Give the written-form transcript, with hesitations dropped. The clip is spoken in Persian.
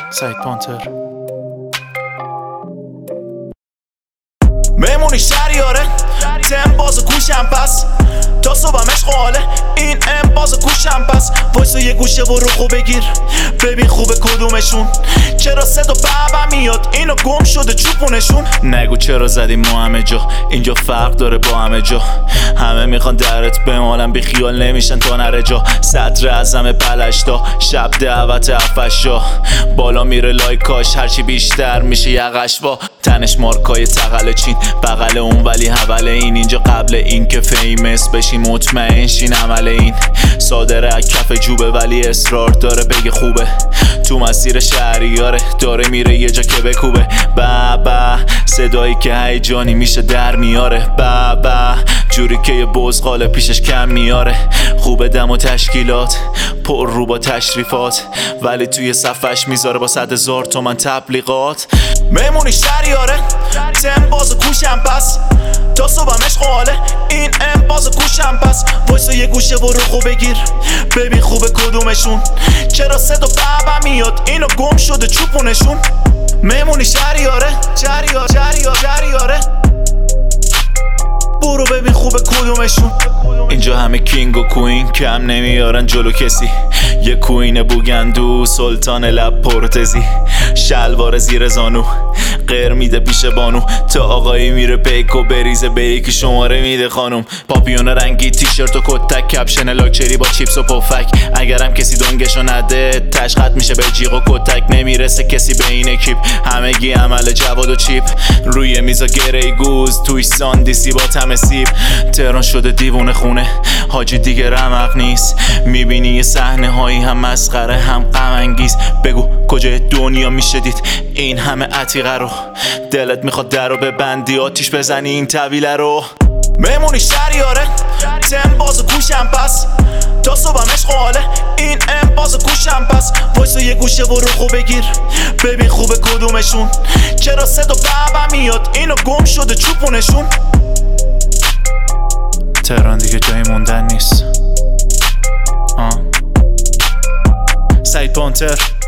سعید پانتر. میمونی شریاره تم باز کوشم پس تا صبحم عشق حاله این ام باز کوشم پس وایسا یه گوشه برو خوب بگیر ببین خوبه کدومشون چرا صدا بابا میاد اینو گم شده چوپونشون نگو چرا زدیم ما همه جا اینجا فرق داره با همه جا همه میخوان درت بمالن بی خیال نمیشن تا نره جا صدر اعظم پلشتا شب دعوت افشا بالا میره لایکاش هرچی بیشتر میشه یقش وا تنش مارکای تقل چین بغل اون ولی حول اینجا قبل این که فیمس بشی مطمئن شین عمل این صادره از کف جوبه ولی اصرار داره بگه خوبه تو مسیر شهریاره داره میره یه جا که بکوبه بابا صدایی که هیجانی میشه در میاره بابا جوری که یه بزغاله پیشش کم میاره خوبه دم و تشکیلات پر رو با تشریفات ولی توی صفش میذاره با 100,000 تومن تبلیغات میمونی شریاره تم باز کوشم پس تا صبحم عشق حاله این ام باز کوشم پس وایسا یه گوشه برو خوب بگیر ببین خوبه کدومشون چرا صدا بابا میاد اینو گم شده چوپونشون میمونی شریاره برو ببین خوبه کدومشون اینجا همه کینگ و کوین کم نمیارن جلو کسی یه کوین بوگندو سلطان لب پرتزی شلوار زیر زانو غیر میده پیش بانو تا آقایی میره پیک و بریزه به یکی شماره میده خانم پاپیون رنگی تیشرت و کتک کپشن لاکچری با چیپس و پفک اگرم کسی دنگشو نده تشخط میشه به جیغ و کتک نمیرسه کسی به این اکیپ همگی عمل جواد و چیپ روی میزا گره گوز توی ساندیسی با تم سیب تهران شده دیوونه خونه حاجی دیگه رمق نیست میبینی یه صحنه هایی هم مسخره هم غم انگیز بگو کجای دنیا میشه دید این همه عتیقه رو دلت میخواد در رو ببندی آتیش بزنی این طویله رو میمونی شریاره تم باز کوشم پس تا صبحم عشق حاله این ام باز کوشم پس وایسا یه گوشه برو خوب بگیر ببین خوبه کدومشون چرا صدا بابا میاد اینو گم شده چوپونشون تهران دیگه جایی موندن نیست. سعید پانتر.